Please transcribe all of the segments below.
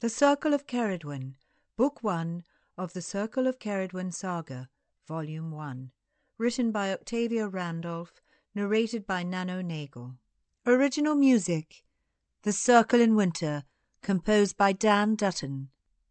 The Circle of Cerridwen, Book 1 of the Circle of Cerridwen Saga, Volume 1. Written by Octavia Randolph, narrated by Nano Nagel. Original music, The Circle in Winter, composed by Dan Dutton.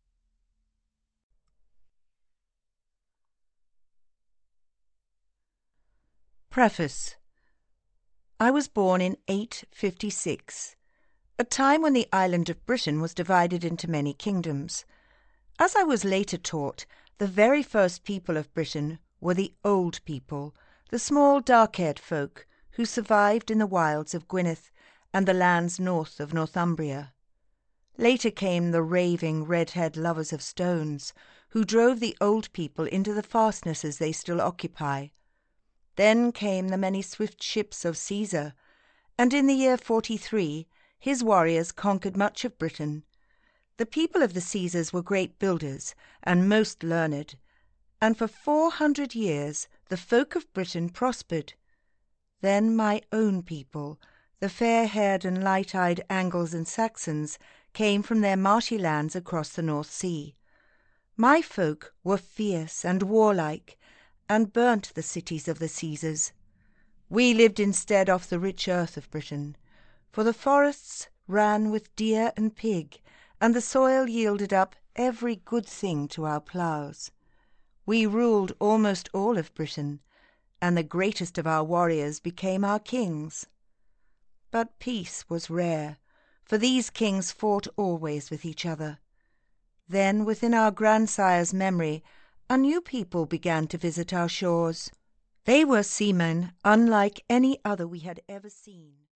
Preface. I was born in 856, a time when the island of Britain was divided into many kingdoms. As I was later taught, the very first people of Britain were the old people, the small dark-haired folk who survived in the wilds of Gwynedd and the lands north of Northumbria. Later came the raving red-haired lovers of stones, who drove the old people into the fastnesses they still occupy. Then came the many swift ships of Caesar, and in the year 43 his warriors conquered much of Britain. The people of the Caesars were great builders and most learned, and for 400 years the folk of Britain prospered. Then my own people, the fair-haired and light-eyed Angles and Saxons, came from their marshy lands across the North Sea. My folk were fierce and warlike, and burnt the cities of the Caesars. We lived instead off the rich earth of Britain, for the forests ran with deer and pig, and the soil yielded up every good thing to our ploughs. We ruled almost all of Britain, and the greatest of our warriors became our kings. But peace was rare, for these kings fought always with each other. Then, within our grandsire's memory, a new people began to visit our shores. They were seamen unlike any other we had ever seen.